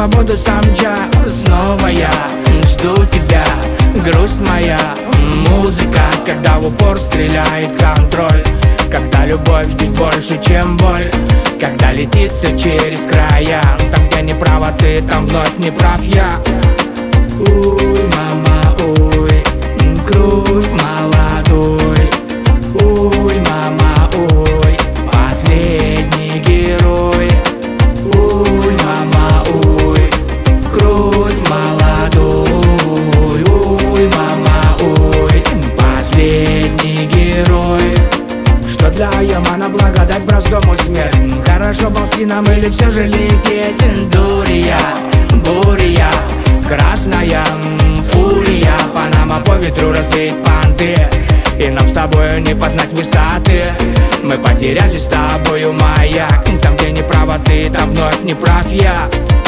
свободу сам я. Снова я жду тебя, грусть моя. Музыка, когда в упор стреляет контроль, когда любовь здесь больше, чем боль, когда летит все через края. Там, где не права ты, там вновь не прав я. Уй, мама, уй, кровь молодой. Уй, мама, уй, последний герой. Уй, мама, уй, кровь молодой. Уй, мама, уй, последний герой. Что для Ямана благодать простому смерть? Хорошо ползти нам или все же лететь? Дурия, буря, красная фурия, Панама по ветру развеет понты, и нам с тобою не познать высоты. Мы потеряли с тобою маяк. Там, где не права ты, там вновь не прав я.